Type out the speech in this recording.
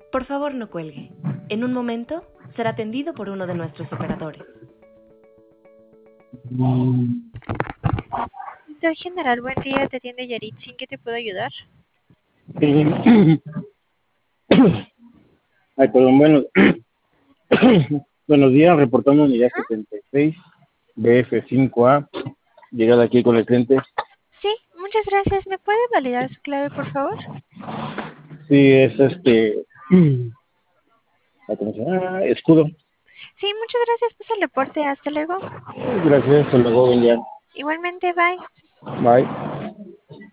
Por favor, no cuelgue. En un momento será atendido por uno de nuestros operadores. Soy General, buen día, te atiende Yaritzi, ¿en qué te puedo ayudar? Ay, perdón, bueno, buenos días, reportando unidad 76, BF5A, llegada aquí con el cliente. Sí, muchas gracias. ¿Me puede validar su clave, por favor? Sí, es ¿cómo se llama? Escudo. Sí, muchas gracias por el reporte. Hasta luego. Gracias, hasta luego, buen día. Igualmente, bye. Bye.